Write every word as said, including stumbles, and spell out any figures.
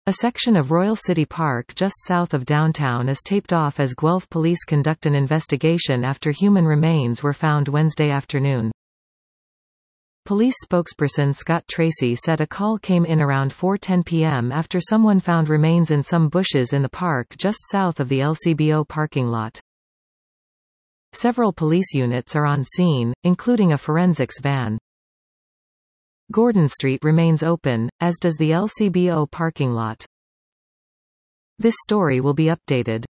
A section of Royal City Park just south of downtown is taped off as Guelph police conduct an investigation after human remains were found Wednesday afternoon. Police spokesperson Scott Tracy said a call came in around four ten p m after someone found remains in some bushes in the park just south of the L C B O parking lot. Several police units are on scene, including a forensics van. Gordon Street remains open, as does the L C B O parking lot. This story will be updated.